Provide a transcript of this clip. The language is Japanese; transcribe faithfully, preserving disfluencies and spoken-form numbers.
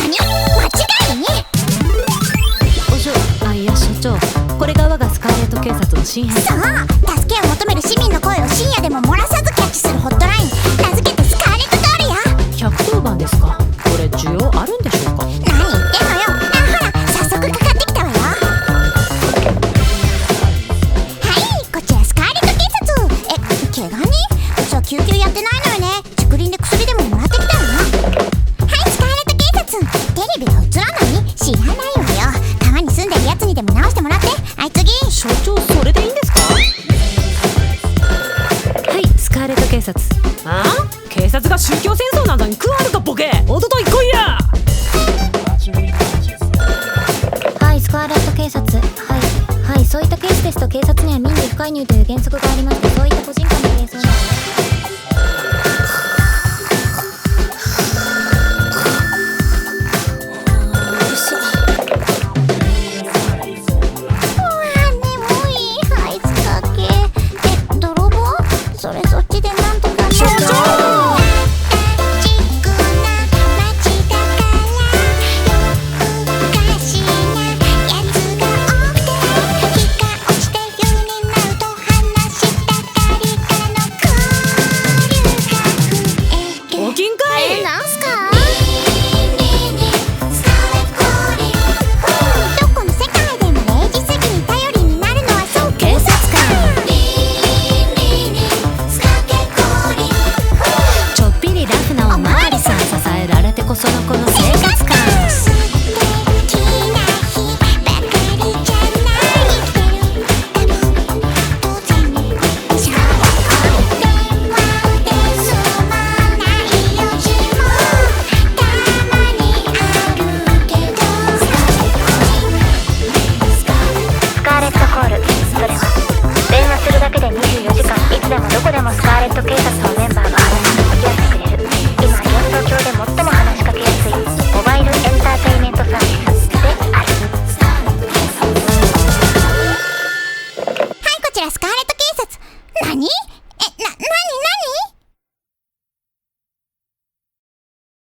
何？間違いね。 お嬢、あ、いや所長、これが我がスカーレット警察の新編。 そう、助けを求める市民の声を深夜でも漏らさずキャッチするホットライン、名付けてスカーレットガールや。 ひゃくとおばんですか。これ需要あるんでしょうか。 何言ってんのよ。あ、ほら早速かかってきたわよ。はい、こちらスカーレット警察。え、怪我人？うちは救急やってないのよね。竹林で薬でももらってきたわ。はい、スカーレット警察。テレビが映らない？知らないわよ。川に住んでるやつにでも直してもらって。はい、次。 所長、それでいいんですか。はい、スカーレット警察。ああ、警察が宗教戦争なんかに加わるかボケ。おととい来いや。 はい、スカーレット警察。はいはい、そういったケースですと警察には民事不介入という原則がありまして、そういった